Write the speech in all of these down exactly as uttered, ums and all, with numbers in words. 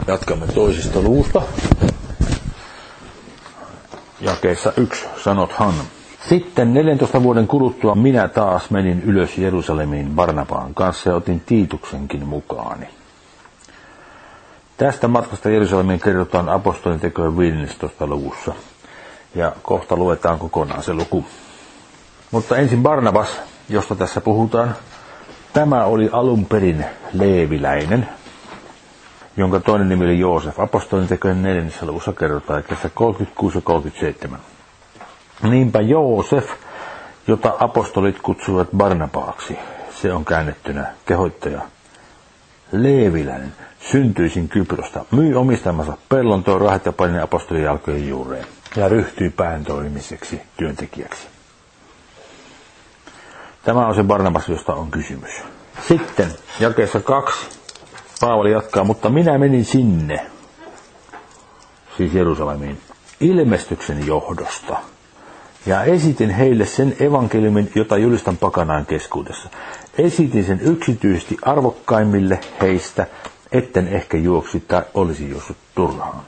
Jatkamme toisesta luvusta. Jakeessa yksi, sanothan. Sitten neljäntoista vuoden kuluttua minä taas menin ylös Jerusalemiin Barnabaan kanssa ja otin Tiituksenkin mukaani. Tästä matkasta Jerusalemiin kerrotaan apostolien tekojen viidennentoista luvussa. Ja kohta luetaan kokonaan se luku. Mutta ensin Barnabas, josta tässä puhutaan. Tämä oli alun perin leeviläinen, jonka toinen nimi oli Joosef. Apostolien tekojen neljännessä luvussa kerrotaan, että tässä kolmekymmentäkuusi ja kolmekymmentäseitsemän. Niinpä Joosef, jota apostolit kutsuivat Barnabaaksi, se on käännettynä kehoittaja, leeviläinen, syntyisin Kyprosta, myi omistamansa pellon, toi rahat ja pani apostolien jalkojen juureen ja ryhtyi pääntoimiseksi työntekijäksi. Tämä on se Barnabas, josta on kysymys. Sitten jakeessa kaksi Paavali jatkaa, mutta minä menin sinne, siis Jerusalemiin, ilmestyksen johdosta. Ja esitin heille sen evankeliumin, jota julistan pakanain keskuudessa. Esitin sen yksityisesti arvokkaimmille heistä, etten ehkä juoksi tai olisi juossut turhaan.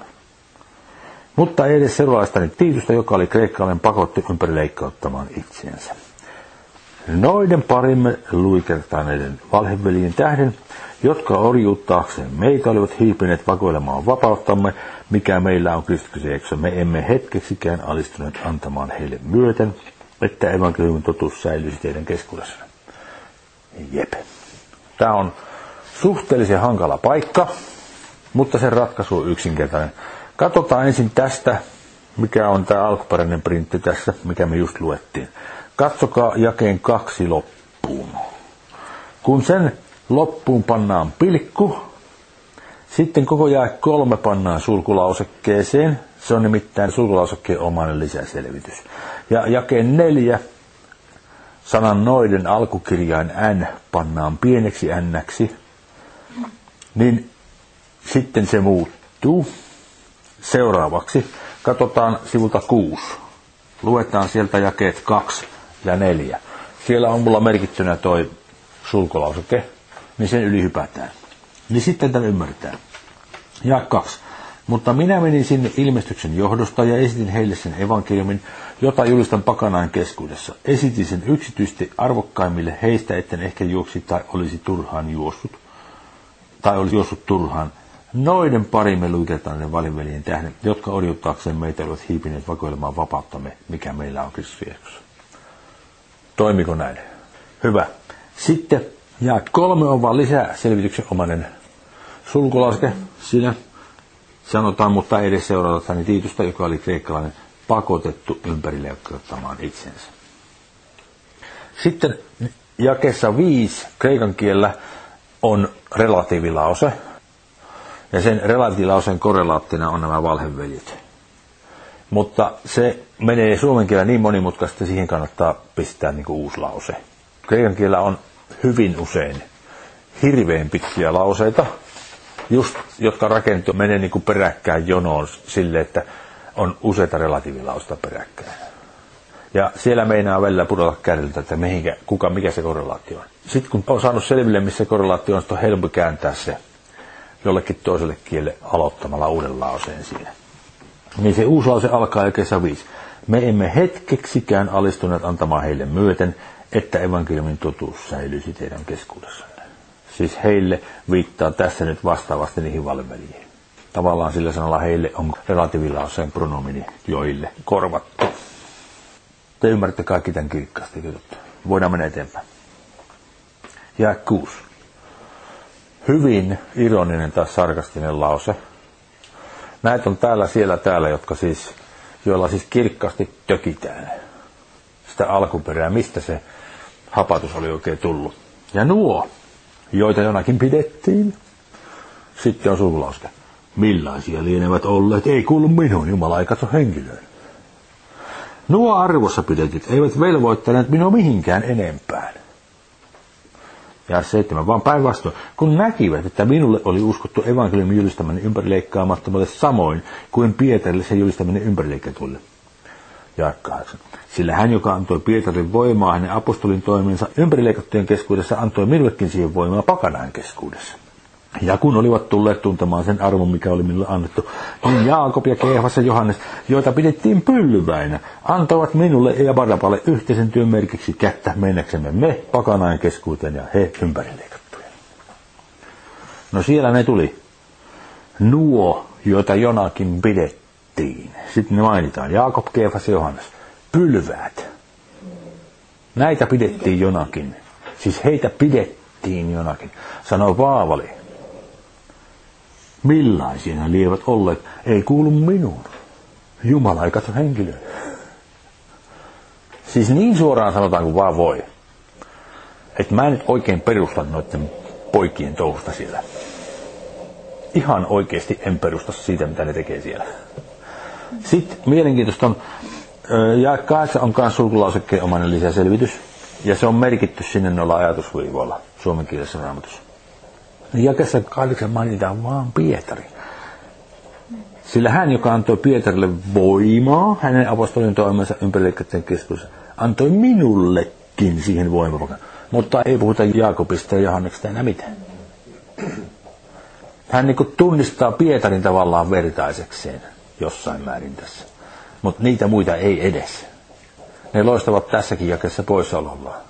Mutta ei edes seuraavastani Tiitusta, joka oli kreikkalainen, pakotti ympärileikkauttamaan itseensä. Noiden parimme luikertaneiden valheveljen tähden, jotka orjuuttaakseen meitä olivat hiipineet vakoilemaan vapauttamme, mikä meillä on Kristuksessa. Me emme hetkeksikään alistuneet antamaan heille myöten, että evankeliumin totuus säilyisi teidän keskuudessanne. Jep. Tämä on suhteellisen hankala paikka, mutta sen ratkaisu on yksinkertainen. Katsotaan ensin tästä, mikä on tämä alkuperäinen printti tässä, mikä me just luettiin. Katsokaa jakeen kaksi loppuun. Kun sen loppuun pannaan pilkku, sitten koko jae kolme pannaan sulkulausekkeeseen. Se on nimittäin sulkulausekkeen omainen lisäselvitys. Ja jakeen neljä, sanan noiden alkukirjain n pannaan pieneksi nnäksi, niin sitten se muuttuu. Seuraavaksi katsotaan sivulta kuusi. Luetaan sieltä jakeet kaksi ja neljä. Siellä on mulla merkittynä toi sulkulauseke, niin sen yli hypätään. Niin sitten tämän ymmärretään. Ja kaksi. Mutta minä menin sinne ilmestyksen johdosta ja esitin heille sen evankeliumin, jota julistan pakanain keskuudessa. Esitin sen yksityisesti arvokkaimmille heistä, etten ehkä juoksi tai olisi turhaan juossut. Tai olisi juossut turhaan. Noiden parimme luikertaneiden valinveljen tähden, jotka orjuuttaakseen meitä olivat hiipineet vakoilemaan vapauttamme, mikä meillä on Kristuksessa. Toimiko näin? Hyvä. Sitten ja kolme on vaan lisää selvityksen omainen sulkulauseke. Siinä sanotaan, mutta ei edes seuraatani Tiitusta, joka oli kreikkalainen, pakotettu ympärileikkauttamaan itsensä. Sitten jakeessa viisi kreikan kielellä on relatiivilause. Ja sen relatiivilauseen korrelaattina on nämä valheveljet. Mutta se menee suomen kielellä niin monimutkaisesti, että siihen kannattaa pistää niin kuin uusi lause. Kreikan kielellä on hyvin usein hirveän pitkiä lauseita, just, jotka rakentuu, menee niin kuin peräkkäin jonoon sille, että on useita relatiivilauseita peräkkäin. Ja siellä meinaa välillä pudota kädeltä, että mihinkä, kuka, mikä se korrelaatio on. Sitten kun on saanut selville, missä se korrelaatio on, sitten on helppo kääntää se jollekin toiselle kielelle aloittamalla uuden lauseen siinä. Niin se uusi lause alkaa jakeessa viisi. Me emme hetkeksikään alistuneet antamaan heille myöten, että evankeliumin totuus säilyisi teidän keskuudessanne. Siis heille viittaa tässä nyt vastaavasti niihin valveliin. Tavallaan sillä sanalla heille on relatiivilauseen pronomini joille korvattu. Te ymmärrätte kaikki tämän kirkkaasti. Voidaan mennä eteenpäin. Jae kuusi. Hyvin ironinen tai sarkastinen lause. Näitä on täällä, siellä, täällä, jotka siis, joilla siis kirkkaasti tökitään sitä alkuperää, mistä se hapatus oli oikein tullut. Ja nuo, joita jonakin pidettiin, sitten on sulkulauseke. Millaisia lienevät olleet, ei kuulu minun, Jumala ei katso henkilöön. Nuo arvossa pidetyt eivät velvoittaneet minua mihinkään enempään. Ja seitsemän, vaan päinvastoin, kun näkivät, että minulle oli uskottu evankeliumin julistaminen ympärileikkaamattomalle samoin kuin Pietarille se julistaminen ympärileikkatuille. Ja kahdeksan. Sillä hän, joka antoi Pietarille voimaa hänen apostolin toiminsa ympärileikattujen keskuudessa, antoi minullekin siihen voimaa pakanain keskuudessa. Ja kun olivat tulleet tuntemaan sen arvon, mikä oli minulle annettu, niin Jaakob ja Keefas ja Johannes, joita pidettiin pylväinä, antoivat minulle ja Barnaballe yhteisen työn merkiksi kättä mennäksemme me pakanain keskuuteen ja he ympärileikattuja. No siellä ne tuli. Nuo, joita jonakin pidettiin. Sitten ne mainitaan. Jaakob, Keefas ja Johannes. Pylväät. Näitä pidettiin jonakin. Siis heitä pidettiin jonakin. Sanoo Paavali. Millaisia ne lievät olleet? Ei kuulu minuun. Jumala ei katso henkilöä. Siis niin suoraan sanotaan kuin vaan voi. Että mä en nyt oikein perusta noiden poikien touhusta siellä. Ihan oikeasti en perusta siitä, mitä ne tekee siellä. Sitten mielenkiintoista on, ja kahdeksan on myös sulkulausekkeen omainen lisäselvitys, ja se on merkitty sinne noilla ajatusviivoilla suomenkielisessä raamatussa. Jakeessa kahdeksan mainitaan vaan Pietari. Sillä hän, joka antoi Pietarille voimaa, hänen apostolin toimensa ympärileikkaiden keskuudessa, antoi minullekin siihen voimaa. Mutta ei puhuta Jaakobista ja Johanneksesta enää mitään. Hän niin kuin tunnistaa Pietarin tavallaan vertaisekseen jossain määrin tässä. Mutta niitä muita ei edes. Ne loistavat tässäkin jakeessa poissaolollaan.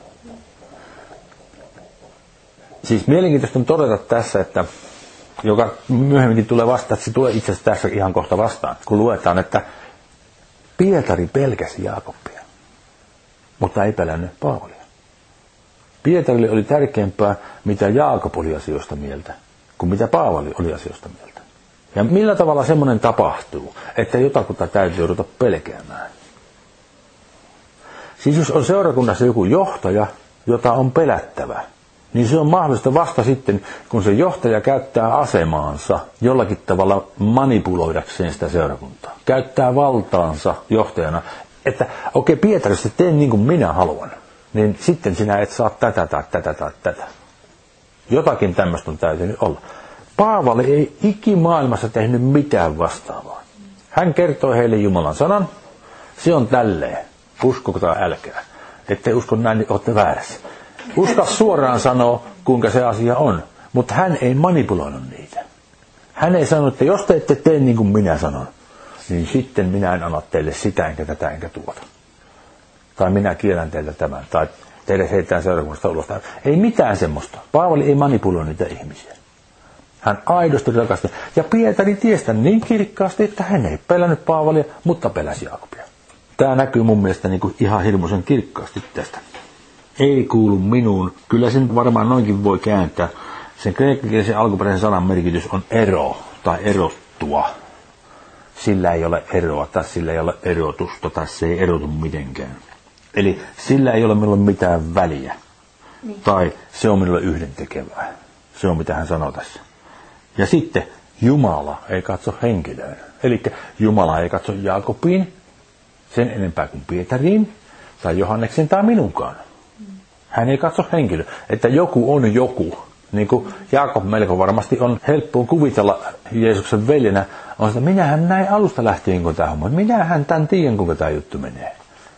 Siis mielenkiintoista on todeta tässä, että joka myöhemminkin tulee vastaan, että se tulee itse asiassa tässä ihan kohta vastaan, kun luetaan, että Pietari pelkäsi Jaakobia, mutta ei pelännyt Paavalia. Pietarille oli tärkeämpää, mitä Jaakob oli asioista mieltä, kuin mitä Paavali oli asioista mieltä. Ja millä tavalla semmoinen tapahtuu, että jotakuta täytyy ruveta pelkäämään? Siis jos on seurakunnassa joku johtaja, jota on pelättävä, niin se on mahdollista vasta sitten, kun se johtaja käyttää asemaansa jollakin tavalla manipuloidakseen sitä seurakuntaa. Käyttää valtaansa johtajana, että okei okay, Pietari, sä tee niin kuin minä haluan, niin sitten sinä et saa tätä tai tätä tai tätä. Jotakin tämmöistä on täytynyt olla. Paavali ei ikimaailmassa tehnyt mitään vastaavaa. Hän kertoi heille Jumalan sanan, se on tälleen, uskoko tai älkää. Ettei usko näin, niin olette väärässä. Uska suoraan sanoa, kuinka se asia on, mutta hän ei manipuloinut niitä. Hän ei sanonut, että jos te ette tee niin kuin minä sanon, niin sitten minä en anna teille sitä, enkä tätä, enkä tuota. Tai minä kielän teiltä tämän, tai teille heitetään seurakunnasta ulos. Ei mitään semmoista. Paavali ei manipuloi niitä ihmisiä. Hän aidosti rakasti. Ja Pietari tiesi niin kirkkaasti, että hän ei pelännyt Paavalia, mutta peläsi Jaakobia. Tämä näkyy mun mielestä niin kuin ihan hirmuisen kirkkaasti tästä. Ei kuulu minuun. Kyllä sen varmaan noinkin voi kääntää. Sen kreikkakielisen alkuperäisen sanan merkitys on ero tai erottua. Sillä ei ole eroa tai sillä ei ole erotusta tai se ei erotu mitenkään. Eli sillä ei ole minulle mitään väliä. Niin. Tai se on minulle yhdentekevää. Se on mitä hän sanoo tässä. Ja sitten Jumala ei katso henkilöön. Eli Jumala ei katso Jaakobiin sen enempää kuin Pietariin tai Johanneksen tai minunkaan. Hän ei katso henkilöä, että joku on joku. Niin kuin Jaakob melko varmasti on helppoa kuvitella Jeesuksen veljenä, on sitä, minähän näin alusta lähtien, kun tämä homma, minähän tämän tiedän, kuinka tämä juttu menee.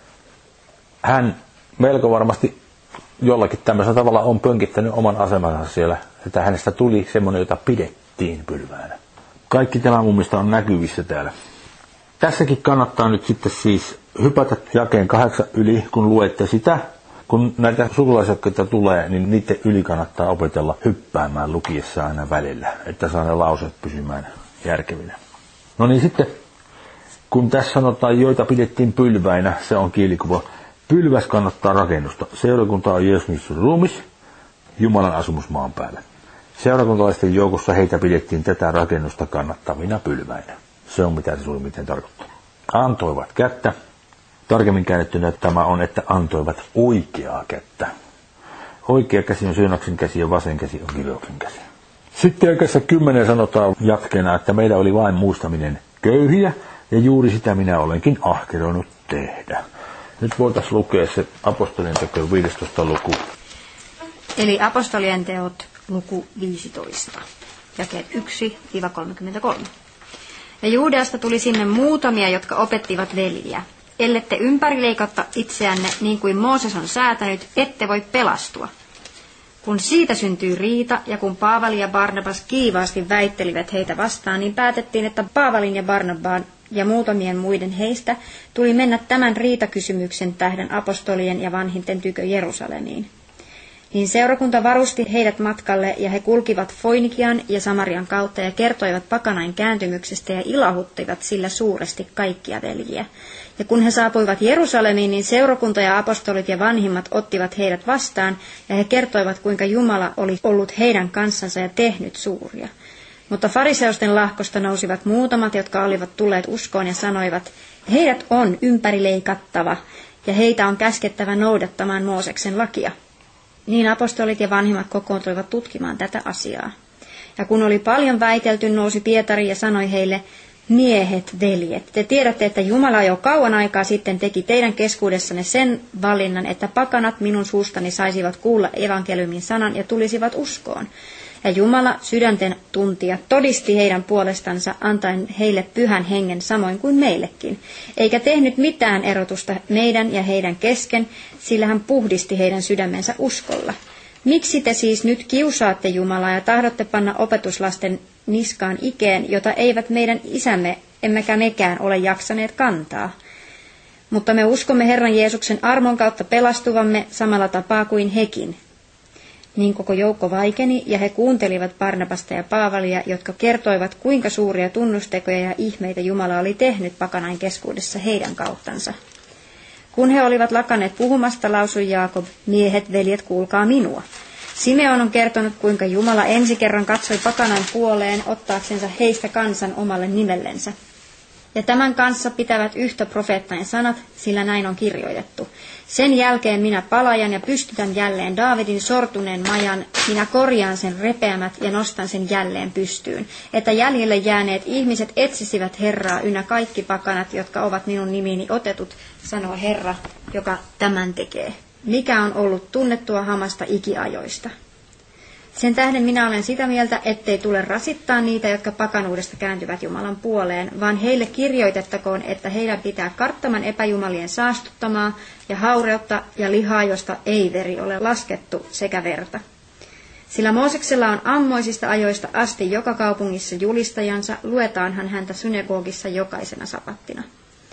Hän melko varmasti jollakin tämmöisellä tavalla on pönkittänyt oman asemansa siellä, että hänestä tuli semmoinen, jota pidettiin pylväänä. Kaikki tämä mun mielestä on näkyvissä täällä. Tässäkin kannattaa nyt sitten siis hypätä jakeen kahdeksan yli, kun luette sitä. Kun näitä sukulaisjakkeita tulee, niin niiden yli kannattaa opetella hyppäämään lukiessa aina välillä, että saa ne lauseet pysymään järkevinä. No niin sitten, kun tässä sanotaan, joita pidettiin pylväinä, se on kielikuva. Pylväs kannattaa rakennusta. Seurakunta on Jeesuksen ruumis, Jumalan asumus maan päällä. Seurakuntalaisten joukossa heitä pidettiin tätä rakennusta kannattavina pylväinä. Se on mitä se suurin tarkoittaa. Antoivat kättä. Tarkemmin käännettynä tämä on, että antoivat oikeaa kättä. Oikea käsi on Syynaksen käsi ja vasen käsi on Kileoksen käsi. Sitten jakeessa kymmenen sanotaan jatkeena, että meillä oli vain muistaminen köyhiä ja juuri sitä minä olenkin ahkeroinut tehdä. Nyt voitaisiin lukea se apostolien teko viidestoista luku. Eli apostolien teot luku viisitoista, jakeet yksi kolmekymmentäkolme. Ja Juudeasta tuli sinne muutamia, jotka opettivat veljiä. Ellette ympärileikatta itseänne niin kuin Mooses on säätänyt, ette voi pelastua. Kun siitä syntyi riita ja kun Paavali ja Barnabas kiivaasti väittelivät heitä vastaan, niin päätettiin, että Paavalin ja Barnabaan ja muutamien muiden heistä tuli mennä tämän riitakysymyksen tähden apostolien ja vanhinten tykö Jerusalemiin. Niin seurakunta varusti heidät matkalle ja he kulkivat Foinikian ja Samarian kautta ja kertoivat pakanain kääntymyksestä ja ilahuttivat sillä suuresti kaikkia veljiä. Ja kun he saapuivat Jerusalemiin, niin seurakunta ja apostolit ja vanhimmat ottivat heidät vastaan ja he kertoivat, kuinka Jumala oli ollut heidän kanssansa ja tehnyt suuria. Mutta fariseusten lahkosta nousivat muutamat, jotka olivat tulleet uskoon ja sanoivat, heidät on ympärileikattava ja heitä on käskettävä noudattamaan Mooseksen lakia. Niin apostolit ja vanhimmat kokoontuivat tutkimaan tätä asiaa. Ja kun oli paljon väitelty, nousi Pietari ja sanoi heille, miehet, veljet, te tiedätte, että Jumala jo kauan aikaa sitten teki teidän keskuudessanne sen valinnan, että pakanat minun suustani saisivat kuulla evankeliumin sanan ja tulisivat uskoon. Ja Jumala, sydänten tuntija, todisti heidän puolestansa, antaen heille pyhän hengen samoin kuin meillekin, eikä tehnyt mitään erotusta meidän ja heidän kesken, sillä hän puhdisti heidän sydämensä uskolla. Miksi te siis nyt kiusaatte Jumalaa ja tahdotte panna opetuslasten niskaan ikeen, jota eivät meidän isämme, emmekä mekään ole jaksaneet kantaa? Mutta me uskomme Herran Jeesuksen armon kautta pelastuvamme samalla tapaa kuin hekin. Niin koko joukko vaikeni, ja he kuuntelivat Barnabasta ja Paavalia, jotka kertoivat, kuinka suuria tunnustekoja ja ihmeitä Jumala oli tehnyt pakanain keskuudessa heidän kauttansa. Kun he olivat lakanneet puhumasta, lausui Jaakob, miehet, veljet, kuulkaa minua. Simeon on kertonut, kuinka Jumala ensi kerran katsoi pakanain puoleen, ottaaksensa heistä kansan omalle nimellensä. Ja tämän kanssa pitävät yhtä profeettain sanat, sillä näin on kirjoitettu. Sen jälkeen minä palajan ja pystytän jälleen Daavidin sortuneen majan, minä korjaan sen repeämät ja nostan sen jälleen pystyyn, että jäljelle jääneet ihmiset etsisivät Herraa ynnä kaikki pakanat, jotka ovat minun nimiini otetut, sanoo Herra, joka tämän tekee. Mikä on ollut tunnettua hamasta ikiajoista. Sen tähden minä olen sitä mieltä, ettei tule rasittaa niitä, jotka pakanuudesta kääntyvät Jumalan puoleen, vaan heille kirjoitettakoon, että heidän pitää karttaman epäjumalien saastuttamaa ja haureutta ja lihaa, josta ei veri ole laskettu, sekä verta. Sillä Mooseksella on ammoisista ajoista asti joka kaupungissa julistajansa, luetaanhan häntä synagogissa jokaisena sapattina.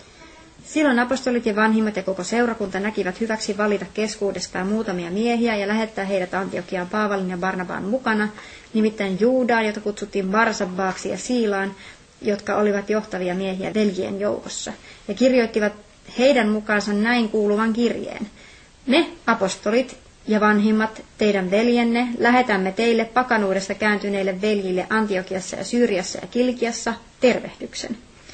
Silloin apostolit ja vanhimmat ja koko seurakunta näkivät hyväksi valita keskuudestaan muutamia miehiä ja lähettää heidät Antiokiaan Paavalin ja Barnabaan mukana, nimittäin Juudaan, jota kutsuttiin Barsabbaaksi, ja Siilaan, jotka olivat johtavia miehiä veljien joukossa, ja kirjoittivat heidän mukaansa näin kuuluvan kirjeen. Me, apostolit ja vanhimmat, teidän veljenne, lähetämme teille pakanuudesta kääntyneille veljille Antiokiassa ja Syyriassa ja Kilkiassa tervehdyksen.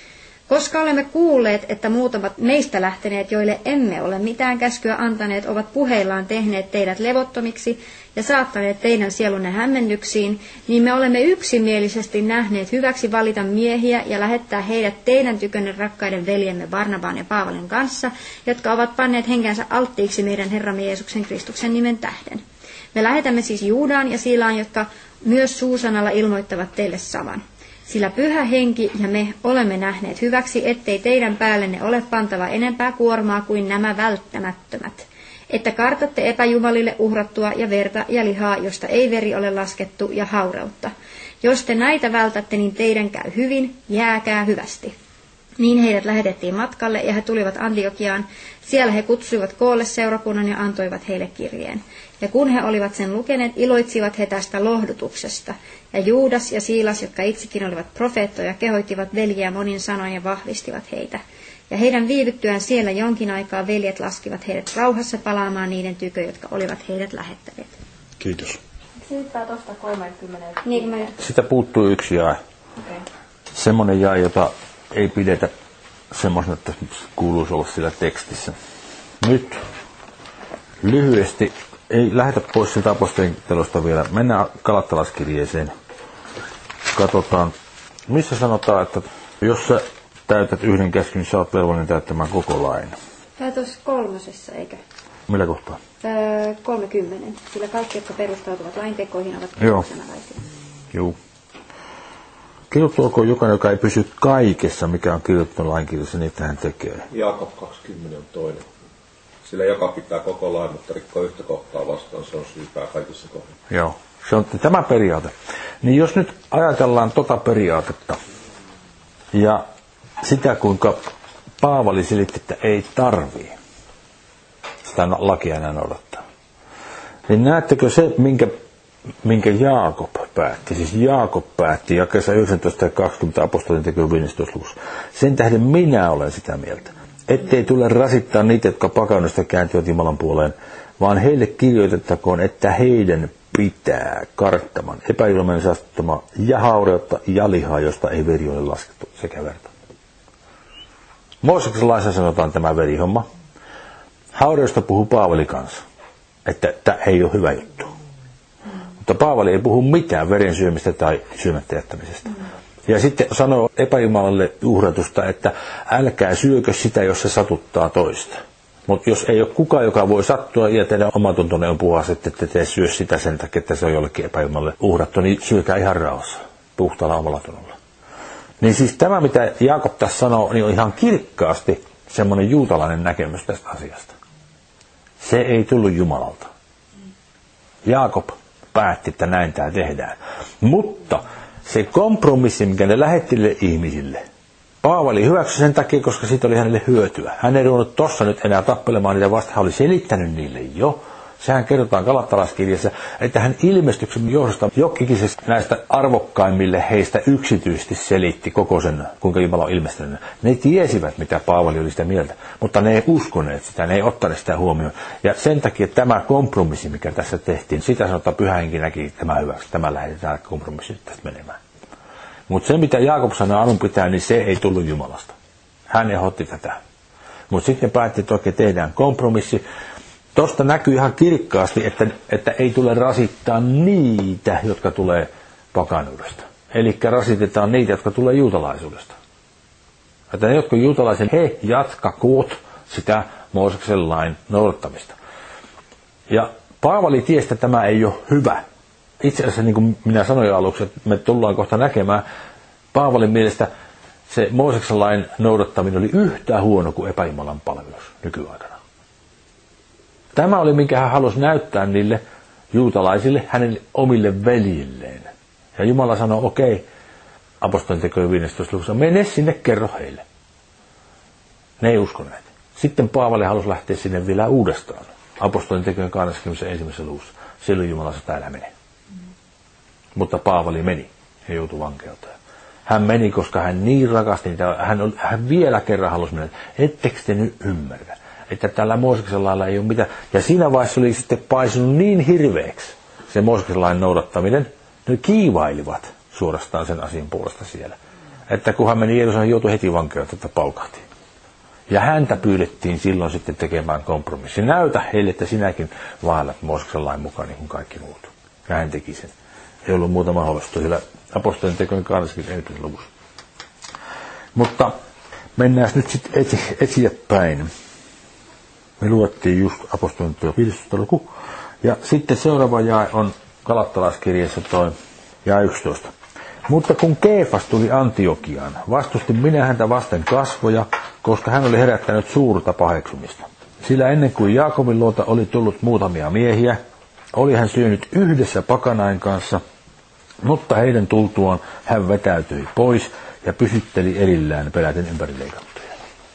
Koska olemme kuulleet, että muutamat meistä lähteneet, joille emme ole mitään käskyä antaneet, ovat puheillaan tehneet teidät levottomiksi ja saattaneet teidän sielunne hämmennyksiin, niin me olemme yksimielisesti nähneet hyväksi valita miehiä ja lähettää heidät teidän tykönne rakkaiden veljemme Barnabaan ja Paavalin kanssa, jotka ovat panneet henkensä alttiiksi meidän Herramme Jeesuksen Kristuksen nimen tähden. Me lähetämme siis Juudaan ja Siilaan, jotka myös suusanalla ilmoittavat teille saman. Sillä Pyhä Henki ja me olemme nähneet hyväksi, ettei teidän päällenne ole pantava enempää kuormaa kuin nämä välttämättömät. Että kartatte epäjumalille uhrattua ja verta ja lihaa, josta ei veri ole laskettu, ja haureutta. Jos te näitä vältätte, niin teidän käy hyvin, jääkää hyvästi. Niin heidät lähetettiin matkalle ja he tulivat Antiokiaan. Siellä he kutsuivat koolle seurakunnan ja antoivat heille kirjeen. Ja kun he olivat sen lukeneet, iloitsivat he tästä lohdutuksesta. Ja Juudas ja Siilas, jotka itsekin olivat profeettoja, kehoittivat veljiä monin sanoin ja vahvistivat heitä. Ja heidän viivyttyään siellä jonkin aikaa veljet laskivat heidät rauhassa palaamaan niiden tykö, jotka olivat heidät lähettäneet. Kiitos. Siitä tuosta kolmekymmentä. Niin, mä... Sitä puuttuu yksi jae. Okay. Semmoinen jae, jota ei pidetä semmoisena, että kuuluisi olla siellä tekstissä. Nyt lyhyesti, ei lähdetä pois siltä apostolintelosta vielä. Mennään Galattalaskirjeeseen. Katsotaan, missä sanotaan, että jos sä täytät yhden käskyn, niin sä oot velvollinen täyttämään koko lain. Tämä tuossa kolmosessa, eikö? Millä kohtaa? Öö, kolmekymmentä. Sillä kaikki, jotka perustautuvat laintekoihin, ovat sanalaisia. Joo. Kirjoittu olkoon jokainen, joka ei pysy kaikessa, mikä on kirjoittu lainkirjassa, niin hän tekee. Jaakob kaksikymmentä on toinen. Sillä joka pitää koko lain, mutta rikkoo yhtä kohtaa vastaan, se on syypää kaikissa kohdissa. Joo, se on tämä periaate. Niin jos nyt ajatellaan tota periaatetta ja sitä, kuinka Paavali selitti, että ei tarvii sitä lakia enää noudattaa, niin näettekö se, minkä, minkä Jaakob päätti, siis Jaakob päätti jakeessa yhdeksäntoista ja kaksikymmentä apostolien tekojen viidestoista luvussa. Sen tähden minä olen sitä mieltä, ettei tule rasittaa niitä, jotka pakaudesta kääntyvät Jumalan puoleen, vaan heille kirjoitettakoon, että heidän pitää karttaman, epäilmeen saastuttama ja haureutta ja lihaa, josta ei veri ole laskettu sekä verta. Mooseksen laissa sanotaan tämä verihomma. Haureudesta puhuu Paavali kanssa, että tämä ei ole hyvä juttu. Mutta Paavali ei puhu mitään veren syömistä tai syömättä jättämisestä. Ja sitten sanoo epäjumalalle uhratusta, että älkää syökö sitä, jos se satuttaa toista. Mutta jos ei ole kukaan, joka voi sattua ja teidän omatuntonne on puhua, että te tee syö sitä sen takia, että se on jollekin epäjumalalle uhrattu, niin syökää ihan rauhassa, puhtaalla omalla tunnolla. Niin siis tämä, mitä Jaakob tässä sanoo, niin on ihan kirkkaasti semmoinen juutalainen näkemys tästä asiasta. Se ei tullut Jumalalta. Jaakob päätti, että näin tämä tehdään. Mutta se kompromissi, mikä ne lähetti ihmisille, Paavali hyväksyi sen takia, koska siitä oli hänelle hyötyä. Hän ei ruvennut tuossa nyt enää tappelemaan niitä vastaan, hän oli selittänyt niille jo. Sehän kerrotaan Galattalaiskirjassa, että hän ilmestyksen johdosta jokikisesta näistä arvokkaimmille heistä yksityisesti selitti koko sen, kuinka Jumala on ilmestynyt. Ne tiesivät, mitä Paavali oli sitä mieltä, mutta ne ei uskoneet sitä, ne ei ottaneet sitä huomioon. Ja sen takia tämä kompromissi, mikä tässä tehtiin, sitä sanotaan Pyhä Henki näki tämä hyväksi, tämä lähdetään kompromissi tästä menemään. Mutta se, mitä Jaakob sanoi alun pitää, niin se ei tullut Jumalasta. Hän ehdotti tätä. Mutta sitten päätti, että oikein tehdään kompromissi. Tuosta näkyy ihan kirkkaasti, että, että ei tule rasittaa niitä, jotka tulee pakanuudesta. Eli rasitetaan niitä, jotka tulee juutalaisuudesta. Että ne, jotka juutalaisen, he jatkakoot sitä Mooseksen lain noudattamista. Ja Paavali tiesi, että tämä ei ole hyvä. Itse asiassa, niin kuin minä sanoin aluksi, että me tullaan kohta näkemään, Paavalin mielestä se Mooseksen lain noudattaminen oli yhtä huono kuin epäjumalan palvelus nykyaikana. Tämä oli, minkä hän halusi näyttää niille juutalaisille, hänen omille veljilleen. Ja Jumala sanoi, okei, okay, apostolien tekojen viidestoista luvussa, mene sinne, kerro heille. Ne ei uskoneet. Sitten Paavali halusi lähteä sinne vielä uudestaan. Apostolien tekojen kaksikymmentäyksi luvussa. Silloin Jumala sanoi, täällä mene. Mutta Paavali meni ja joutui vankeuteen. Hän meni, koska hän niin rakasti niitä, hän, oli, hän vielä kerran halusi mennä, ettekö te nyt ymmärrä, että tällä Mooseksen lailla ei ole mitään. Ja siinä vaiheessa oli sitten paisunut niin hirveäksi se Mooseksen lain noudattaminen, ne kiivailivat suorastaan sen asian puolesta siellä. Että kun hän meni Jerusalemiin, joutui heti vankeuteen, että paukahtiin. Ja häntä pyydettiin silloin sitten tekemään kompromissi. Näytä heille, että sinäkin vaellat Mooseksen lain mukaan niin kuin kaikki muut. Ja hän teki sen. Ei ollut muuta mahdollista siellä apostolien tekojen kaksikymmentäyksi luvussa. Mutta mennään nyt sitten etsi, eteenpäin. Me luettiin just apostolien tekojen viidestoista luku. Ja sitten seuraava jae on Galattalaiskirjassa toi jae yksitoista. Mutta kun Keefas tuli Antiokiaan, vastustin minä häntä vasten kasvoja, koska hän oli herättänyt suurta paheksumista. Sillä ennen kuin Jaakobin luota oli tullut muutamia miehiä, oli hän syönyt yhdessä pakanain kanssa, mutta heidän tultuaan hän vetäytyi pois ja pysytteli erillään peläten ympärileikattuja.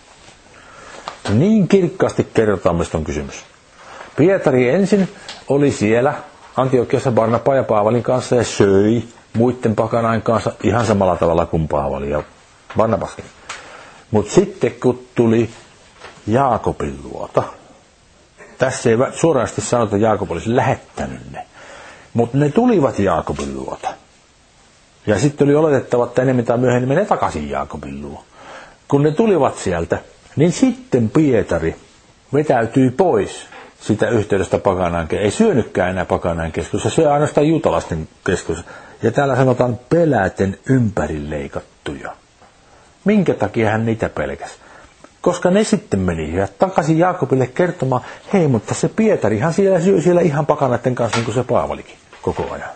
Niin kirkkaasti kerrotaan, mistä on kysymys. Pietari ensin oli siellä Antiokiassa Barnabaan ja Paavalin kanssa ja söi muiden pakanain kanssa ihan samalla tavalla kuin Paavali ja Barnabaskin. Mutta sitten kun tuli Jaakobin luota, tässä ei suorasti sanota, että Jaakob olisi lähettänyt ne, mutta ne tulivat Jaakobin luota. Ja sitten oli oletettava, että enemmän tai myöhemmin menee takaisin Jaakobin luo. Kun ne tulivat sieltä, niin sitten Pietari vetäytyi pois sitä yhteydestä pakanain. Ei syönytkään enää pakanain keskuudessa, syö ainoastaan juutalaisten keskuudessa. Ja täällä sanotaan peläten ympärileikattuja. Minkä takia hän niitä pelkäsi? Koska ne sitten menivät takaisin Jaakobille kertomaan, hei, mutta se Pietarihan siellä syö siellä ihan pakanaiden kanssa, niin kuin se Paavalikin koko ajan.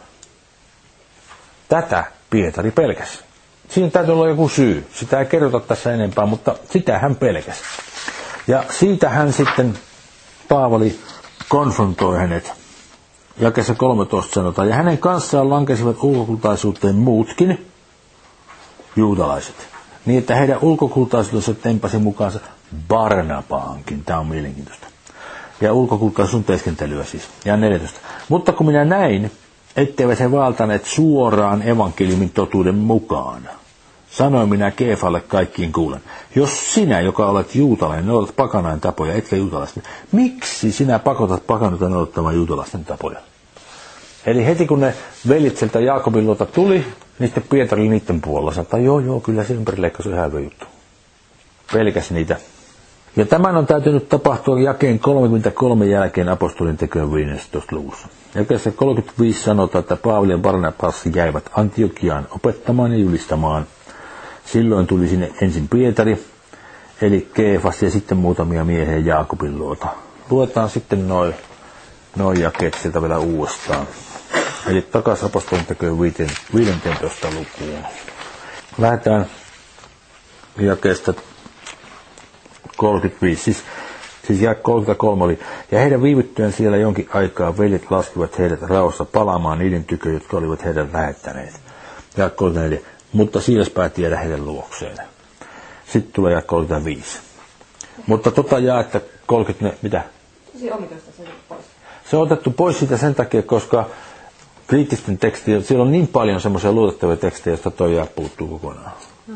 Tätä Pietari pelkäsi. Siinä täytyy olla joku syy. Sitä ei kerrota tässä enempää, mutta sitä hän pelkäsi. Ja siitä hän sitten Paavali konfrontoi hänet. Jakeessa kolmetoista sanotaan, ja hänen kanssaan lankesivat ulkokultaisuuteen muutkin juutalaiset, niin että heidän ulkokultaisuutensa tempasi mukaansa Barnabaankin. Tämä on mielenkiintoista. Ja ulkokultaisuuden teeskentelyä siis. Ja neljätoista. Mutta kun minä näin, etteivät he vaeltaneet suoraan evankeliumin totuuden mukaan, sanoin minä Keefalle kaikkiin kuulen, jos sinä, joka olet juutalainen, noudat pakanain tapoja, etkä juutalaisten, miksi sinä pakotat pakanoita noudattamaan juutalaisten tapoja? Eli heti kun ne veljet sieltä Jaakobin luota tuli, niin sitten Pietari oli niiden puolella. Sanoi, että joo, joo, kyllä se ympärileikkaus on häävä juttu. Pelkäs niitä. Ja tämän on täytynyt tapahtua jakeen kolmekymmentäkolme jälkeen apostolin tekojen viidestoista luvussa. Jakeessa kolmekymmentäviisi sanotaan, että Paavali ja Barnabas jäivät Antiokiaan opettamaan ja julistamaan. Silloin tuli sinne ensin Pietari, eli Keefas ja sitten muutamia miehiä Jaakobin luota. Luetaan sitten noin noi jakeet sieltä vielä uudestaan. Eli takaisin apostolin tekojen viidentoista lukuun. Lähdetään jakeesta kolmekymmentäviisi, siis, siis jae kolmekymmentäkolme oli. Ja heidän viivyttyään siellä jonkin aikaa veljet laskivat heidät rauhassa palaamaan niiden tykö, jotka olivat heidän lähettäneet. Ja kolmekymmentäneljä. Mutta Siilas päätti jäädä heidän luokseen. Sitten tulee jae kolmekymmentäviisi. Mutta tota jaetta kolmekymmentä, mitä? Se on otettu pois siitä sen takia, koska kriittisten tekstien, siellä on niin paljon semmoisia luotettavia tekstejä, joista toi jää puuttuu kokonaan. Hmm.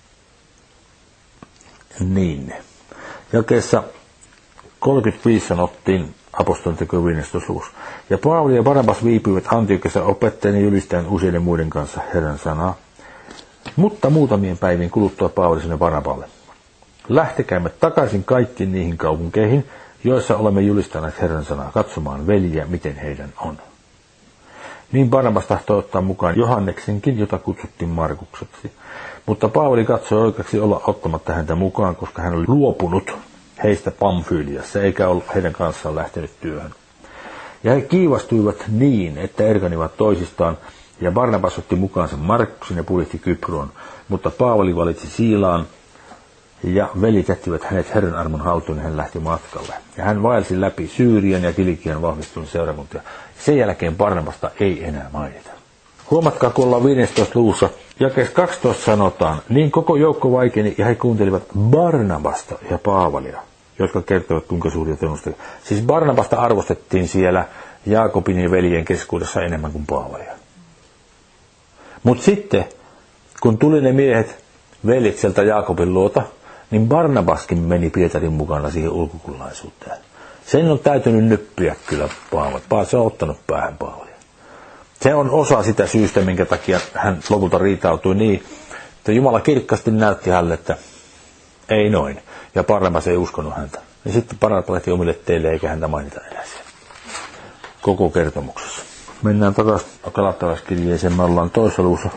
Niin. Jakeessa kolmekymmentäviisi sanottiin apostolin tekojen viidestoista luvussa. Ja Paavali ja Barnabas viipyivät Antiokiassa opettajien ja julistajan useiden muiden kanssa Herran sanaa. Mutta muutamien päivien kuluttua Paavali sinne Barnaballe. Lähtekäämme takaisin kaikkiin niihin kaupunkeihin, joissa olemme julistaneet Herran sanaa, katsomaan veljiä, miten heidän on. Niin Barnabas tahtoi ottaa mukaan Johanneksenkin, jota kutsuttiin Markukseksi. Mutta Paavali katsoi oikeaksi olla ottamatta häntä mukaan, koska hän oli luopunut heistä Pamfyliassa, eikä ollut heidän kanssaan lähtenyt työhön. Ja he kiivastuivat niin, että erkanivat toisistaan, ja Barnabas otti mukaansa Markuksen ja purjehti Kyproon, mutta Paavali valitsi Siilaan, ja velit jättivät hänet Herran armon haltuun, ja hän lähti matkalle. Ja hän vaelsi läpi Syyrian ja Kilikian vahvistunut seurakuntia. Sen jälkeen Barnabasta ei enää mainita. Huomatkaa, kun ollaan viidestoista luvussa, jakeessa kaksitoista sanotaan, niin koko joukko vaikeni, ja he kuuntelivat Barnabasta ja Paavalia, jotka kertovat, kuinka suuria tunnusteita. Siis Barnabasta arvostettiin siellä Jaakobin ja veljen keskuudessa enemmän kuin Paavalia. Mutta sitten, kun tuli ne miehet, veljet sieltä Jaakobin luota, niin Barnabaskin meni Pietarin mukana siihen ulkokultaisuuteen. Sen on täytynyt nyppiä kyllä Paavali. Se on ottanut päähän Paavalia. Se on osa sitä syystä, minkä takia hän lopulta riitautui niin, että Jumala kirkkaasti näytti hänelle, että ei noin. Ja Barnabas ei uskonut häntä. Ja sitten Barnabas lähti omille teille, eikä häntä mainita enää siellä. Koko kertomuksessa. Mennään takaisin Galatalaiskirjeeseen. Me ollaan toisessa luvussa.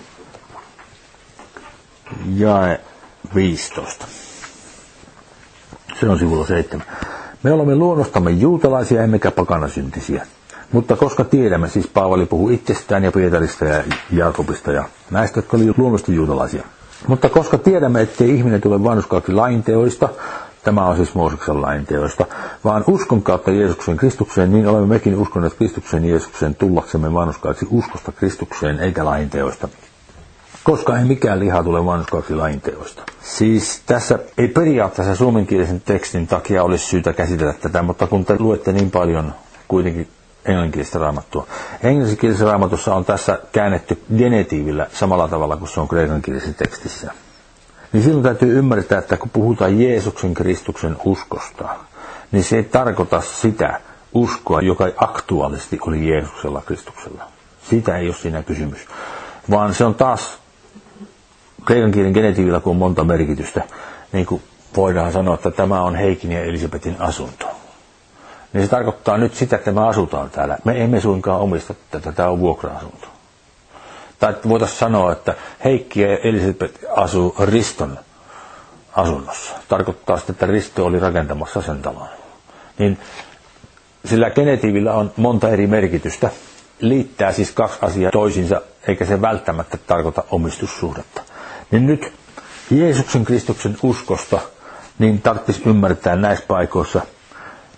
Jae viisitoista. Se on sivulla seitsemän. Me olemme luonnostamme juutalaisia emmekä pakanasyntisiä. Mutta koska tiedämme, siis Paavali puhuu itsestään ja Pietarista ja Jaakobista ja näistä, jotka olivat luonnollisesti juutalaisia. Mutta koska tiedämme, ettei ihminen tule vanhurskaaksi lainteoista, tämä on siis Mooseksen lainteoista, vaan uskon kautta Jeesuksen Kristukseen, niin olemme mekin uskoneet Kristuksen Jeesuksen tullaksemme vanhurskaaksi uskosta Kristukseen eikä lainteoista. Koska ei mikään liha tule vanhurskaaksi lainteoista. Siis tässä ei periaatteessa suomenkielisen tekstin takia olisi syytä käsitellä tätä, mutta kun te luette niin paljon kuitenkin englanninkielistä raamattua. Englanninkielisessä raamatussa on tässä käännetty genetiivillä samalla tavalla kuin se on kreikankielisessä tekstissä. Niin silloin täytyy ymmärtää, että kun puhutaan Jeesuksen Kristuksen uskosta, niin se ei tarkoita sitä uskoa, joka aktuaalisesti oli Jeesuksella Kristuksella. Siitä ei ole siinä kysymys. Vaan se on taas kreikankielen genetiivillä, kun on monta merkitystä, niin kuin voidaan sanoa, että tämä on Heikin ja Elisabetin asunto. Niin se tarkoittaa nyt sitä, että me asutaan täällä. Me emme suinkaan omista tätä, tämä on vuokra-asunto. Tai voitaisiin sanoa, että Heikki ja Elisabet asuu Riston asunnossa. Tarkoittaa sitä, että Risto oli rakentamassa sen talon. Niin sillä genetiivillä on monta eri merkitystä. Liittää siis kaksi asiaa toisiinsa, eikä se välttämättä tarkoita omistussuhdetta. Niin nyt Jeesuksen Kristuksen uskosta, niin tarvitsisi ymmärtää näissä paikoissa,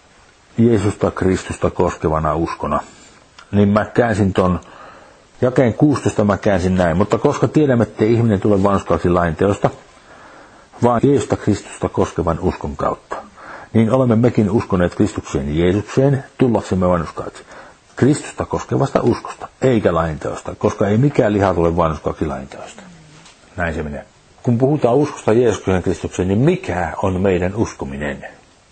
Jeesusta Kristusta koskevana uskona, niin mä käänsin ton jakeen kuusitoista mä käänsin näin. Mutta koska tiedämme, ettei ihminen tule vanhurskaksi lainteosta, vaan Jeesusta Kristusta koskevan uskon kautta, niin olemme mekin uskoneet Kristukseen Jeesukseen tullaksemme vanhurskaiksi. Kristusta koskevasta uskosta, eikä lainteosta, koska ei mikään liha tule vanhurskaksi lainteosta. Näin se menee. Kun puhutaan uskosta Jeesuksen Kristukseen, niin mikä on meidän uskominen?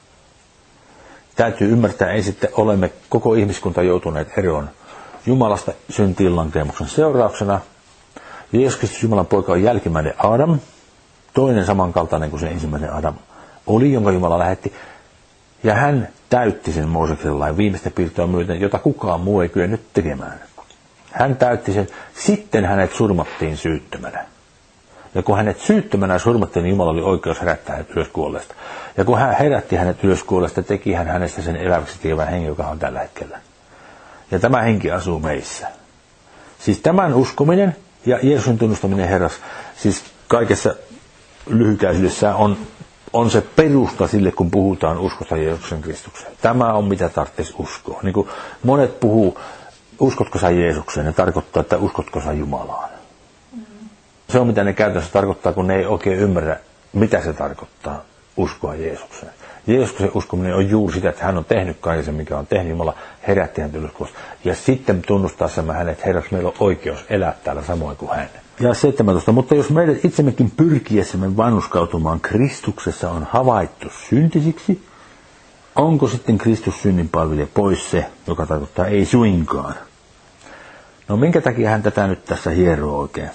Täytyy ymmärtää ensin, että olemme koko ihmiskunta joutuneet eroon Jumalasta syntiin lankeemuksen seurauksena. Jeesus Kristus, Jumalan poika, on jälkimmäinen Adam, toinen samankaltainen kuin se ensimmäinen Adam oli, jonka Jumala lähetti. Ja hän täytti sen Mooseksen lain viimeistä piirtoa myöten, jota kukaan muu ei kyennyt tekemään. Hän täytti sen, sitten hänet surmattiin syyttömänä. Ja kun hänet syyttömänä surmattiin, niin Jumala oli oikeus herättää hänet ylös kuolleesta. Ja kun hän herätti hänet ylös kuolleesta, teki hän hänestä sen eläväksi tekevän hengen, joka on tällä hetkellä. Ja tämä henki asuu meissä. Siis tämän uskominen ja Jeesuksen tunnustaminen Herras, siis kaikessa lyhykäisyydessään on, on se perusta sille, kun puhutaan uskosta Jeesuksen Kristukseen. Tämä on mitä tarvitsisi uskoa. Niin kuin monet puhuu, uskotko sä Jeesukseen, ne tarkoittaa, että uskotko sä Jumalaan. Se on mitä ne käytännössä tarkoittaa, kun ne ei oikein ymmärrä, mitä se tarkoittaa uskoa Jeesukseen. Jeesuksen uskominen on juuri sitä, että hän on tehnyt kaiken sen, mikä on tehnyt. Jumala herätti hän ylös. Ja sitten tunnustaa sen hänet, Herraksi, meillä on oikeus elää täällä samoin kuin hän. Ja seitsemäntoista. Mutta jos meidän itsemmekin pyrkiessämme vanhurskautumaan Kristuksessa on havaittu syntisiksi, onko sitten Kristus synninpalvelija pois se, joka tarkoittaa ei suinkaan? No minkä takia hän tätä nyt tässä hieroo oikein?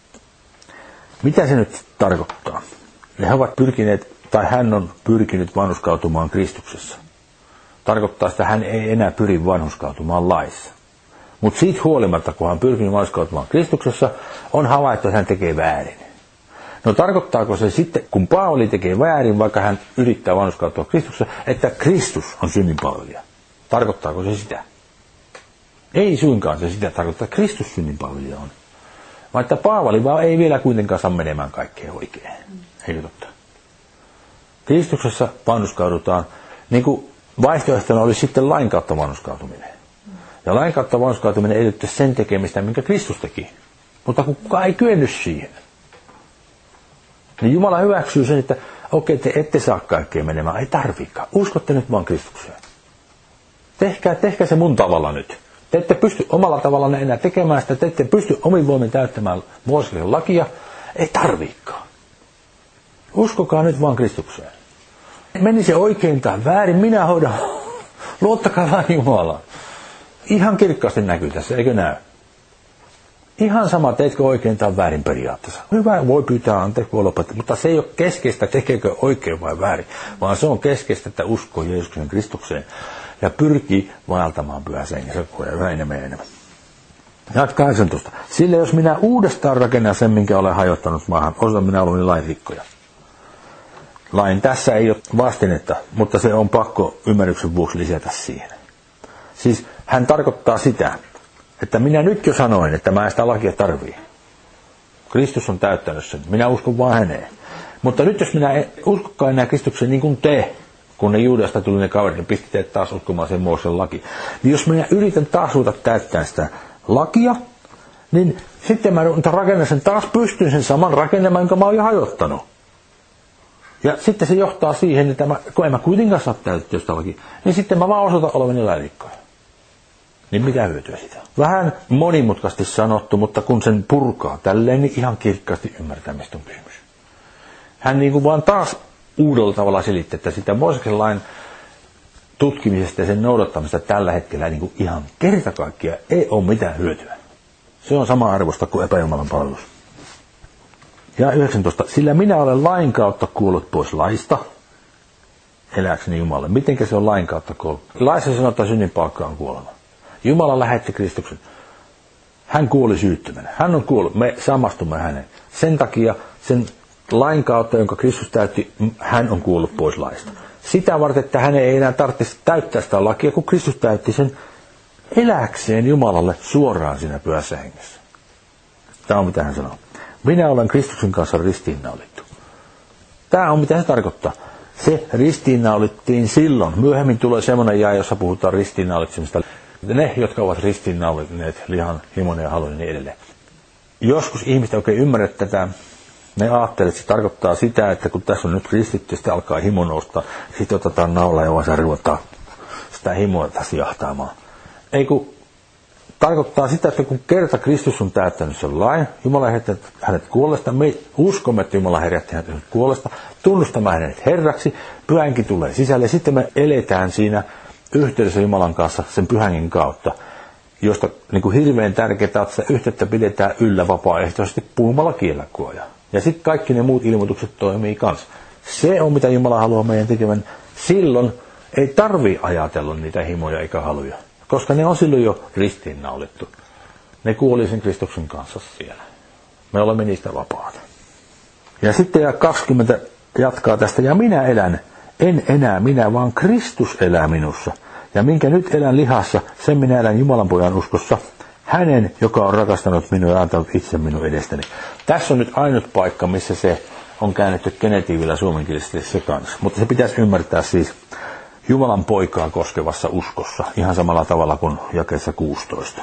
Mitä se nyt tarkoittaa? He ovat pyrkineet, tai hän on pyrkinyt vanhurskautumaan Kristuksessa. Tarkoittaa, että hän ei enää pyri vanhurskautumaan laissa. Mutta siitä huolimatta, kun hän pyrkii vanhurskautumaan Kristuksessa, on havaittu, että hän tekee väärin. No tarkoittaako se sitten, kun Paavali tekee väärin, vaikka hän yrittää vanhurskautua Kristuksessa, että Kristus on synninpalvelija? Tarkoittaako se sitä? Ei suinkaan se sitä tarkoittaa, että Kristus synninpalvelija on. Vaan että Paavali vaan ei vielä kuitenkaan saa menemään kaikkea oikein. Eikö totta? Kristuksessa vanhurskaudutaan, niin kuin vaihtoehtona olisi sitten lain kautta vanhurskautuminen. Ja lain kautta vanhurskautuminen edellyttää sen tekemistä, minkä Kristus teki. Mutta kun kukaan ei kyennyt siihen, niin Jumala hyväksyy sen, että okei, te ette saa kaikkea menemään, ei tarvikaan. Uskotte nyt vaan Kristukseen. Tehkää, tehkää se mun tavalla nyt. Te ette pysty omalla tavallaan enää tekemään sitä, te ette pysty omin voimin täyttämään Mooseksen lakia, ei tarvikaan. Uskokaa nyt vaan Kristukseen. Meni se oikein tai väärin, minä hoidan. Luottakaa vain Jumalaan. Ihan kirkkaasti näkyy tässä, eikö näy? Ihan sama, teetkö oikein tai väärin periaatteessa. Hyvä, voi pyytää anteeksi, voi lopettaa, mutta se ei ole keskeistä, tekeekö oikein vai väärin, vaan se on keskeistä, että uskoo Jeesuksen Kristukseen ja pyrkii vaeltamaan pyhässä hengessä yhä enemmän ja enemmän. Ja kahdeksantoista. Sillä jos minä uudestaan rakennan sen, minkä olen hajottanut maahan, osaan minä olen lain rikkoja. Lain tässä ei ole vastinetta, mutta se on pakko ymmärryksen vuoksi lisätä siihen. Siis hän tarkoittaa sitä, että minä nyt jo sanoin, että mä en sitä lakia tarvii. Kristus on täyttänyt sen. Minä uskon vaan häneen. Mutta nyt jos minä en uskokaan enää Kristuksen niin kuin te, kun ne Juudasta tuli ne kaverit, niin pisti teet taas uskomaan sen Mooseksen laki. Niin jos minä yritän taas ruveta täyttää sitä lakia, niin sitten mä rakennan sen taas, pystyn sen saman rakentamaan, jonka mä oon jo hajottanut. Ja sitten se johtaa siihen, että mä, kun en mä kuitenkaan saa täyttyä sitä lakia, niin sitten mä vaan osoitan olevani lainrikkoja. Niin mitä hyötyä sitä? Vähän monimutkaisesti sanottu, mutta kun sen purkaa tälleen, niin ihan kirkkaasti ymmärtää, mistä on kysymys. Hän niin kuin vaan taas uudella tavalla selittää, että sitä Mooseksen lain tutkimisesta ja sen noudattamista tällä hetkellä niin kuin ihan kerta kaikkiaan ei ole mitään hyötyä. Se on sama arvosta kuin epäjumalan palvelus. Ja yhdeksäntoista. Sillä minä olen lain kautta kuollut pois laista, elääkseni Jumalalle. Mitenkä se on lain kautta kuollut? Laissa sanotaan, synnin palkka on kuolema. Jumala lähetti Kristuksen. Hän kuoli syyttömänä. Hän on kuollut. Me samastumme hänen. Sen takia sen lain kautta, jonka Kristus täytti, hän on kuollut pois laista. Sitä varten, että hänen ei enää tarvitse täyttää sitä lakia, kun Kristus täytti sen eläkseen Jumalalle suoraan siinä pyhässä hengessä. Tämä on mitä hän sanoo. Minä olen Kristuksen kanssa ristiinnaulittu. Tämä on mitä se tarkoittaa. Se ristiinnaulittiin silloin. Myöhemmin tulee semmoinen jae, jossa puhutaan ristiinnaulitsemista. Ne, jotka ovat ristiinnaulitneet lihan, himon ja halun ja niin edelleen. Joskus ihmiset oikein ymmärrä tätä. Ne ajattelee, että se tarkoittaa sitä, että kun tässä on nyt kristitty, sitten alkaa himo nousta, sitten otetaan naula ja vaan ruvetaan sitä himoa tässä jahtaamaan. Ei kun tarkoittaa sitä, että kun kerta Kristus on täyttänyt sen lain, Jumala herätti hänet kuolesta, me uskomme, että Jumala herätti hänet kuolesta, tunnustamme hänet Herraksi, pyhänkin tulee sisälle, sitten me eletään siinä yhteydessä Jumalan kanssa sen pyhänkin kautta, josta niin kuin hirveän tärkeää, että sitä yhteyttä pidetään yllä vapaaehtoisesti puhumalla kielläkuojaa. Ja sitten kaikki ne muut ilmoitukset toimii kanssa. Se on, mitä Jumala haluaa meidän tekevän. Silloin ei tarvitse ajatella niitä himoja eikä haluja, koska ne on silloin jo ristiinnaulittu. Ne kuoli sen Kristuksen kanssa siellä. Me olemme niistä vapaata. Ja sitten ja kaksikymmentä jatkaa tästä. Ja minä elän, en enää minä, vaan Kristus elää minussa. Ja minkä nyt elän lihassa, sen minä elän Jumalan pojan uskossa. Hänen, joka on rakastanut minua ja antanut itse minun edestäni. Tässä on nyt ainut paikka, missä se on käännetty genetiivillä suomenkielisesti se kanssa. Mutta se pitäisi ymmärtää siis Jumalan poikaa koskevassa uskossa, ihan samalla tavalla kuin jakeessa kuusitoista.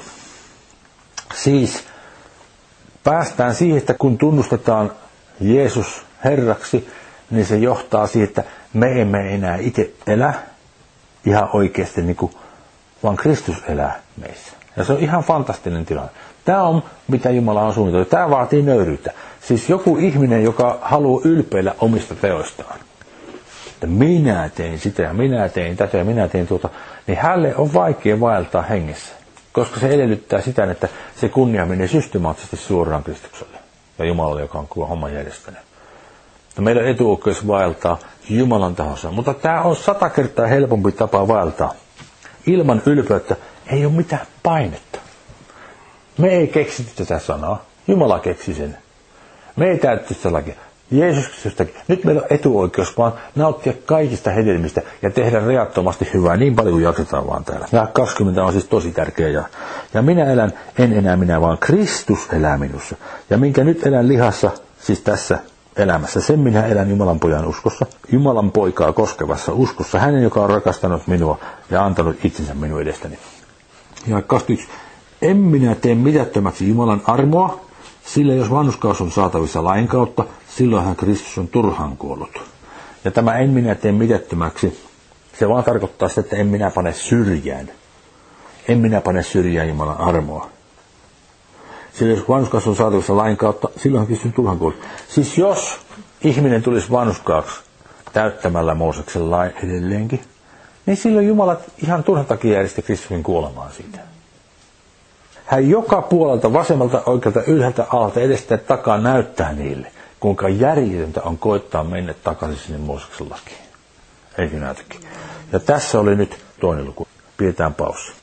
Siis päästään siihen, että kun tunnustetaan Jeesus Herraksi, niin se johtaa siihen, että me emme enää itse elä ihan oikeasti, niin kuin, vaan Kristus elää meissä. Ja se on ihan fantastinen tilanne. Tämä on, mitä Jumala on suunnitellut. Tämä vaatii nöyryyttä. Siis joku ihminen, joka haluaa ylpeillä omista teoistaan, että minä tein sitä ja minä tein tätä ja minä tein tuota, niin hänelle on vaikea vaeltaa hengessä. Koska se edellyttää sitä, että se kunnia menee systemaattisesti suoraan Kristukselle ja Jumalalle, joka on koko homman järjestänyt. Meillä on etuoikeus vaeltaa Jumalan tahossa, mutta tämä on sata kertaa helpompi tapa vaeltaa. Ilman ylpeyttä ei ole mitään painetta. Me ei keksitty tätä sanaa. Jumala keksi sen. Me ei täytetty sitä lakia. Jeesus Kristustakin. Nyt meillä on etuoikeus vaan nauttia kaikista hedelmistä ja tehdä rajattomasti hyvää niin paljon kuin jaksetaan vaan täällä. Ja kaksikymmentä on siis tosi tärkeä. Ja, ja minä elän, en enää minä, vaan Kristus elää minussa. Ja minkä nyt elän lihassa, siis tässä elämässä, sen minä elän Jumalan pojan uskossa, Jumalan poikaa koskevassa uskossa, hänen, joka on rakastanut minua ja antanut itsensä minun edestäni. Ja kaksikymmentäyksi. En minä tee mitättömäksi Jumalan armoa, sillä jos vanhurskaus on saatavissa lain kautta, silloinhan Kristus on turhaan kuollut. Ja tämä en minä tee mitättömäksi, se vaan tarkoittaa sitä, että en minä pane syrjään. En minä pane syrjään Jumalan armoa. Sillä jos vanhurskaus on saatavissa lain kautta, silloinhan Kristus on turhaan kuollut. Siis jos ihminen tulisi vanhurskaaksi täyttämällä Mooseksen lain edelleenkin, niin silloin Jumala ihan turhan takia järjesti Kristuksen kuolemaan siitä. Hän joka puolelta, vasemmalta, oikealta, ylhäältä, alta, edestä ja takaa näyttää niille, kuinka järjetöntä on koittaa mennä takaisin sinne Mooseksen lakiin. Eikö näytäkin? Ja tässä oli nyt toinen luku. Pidetään paussi.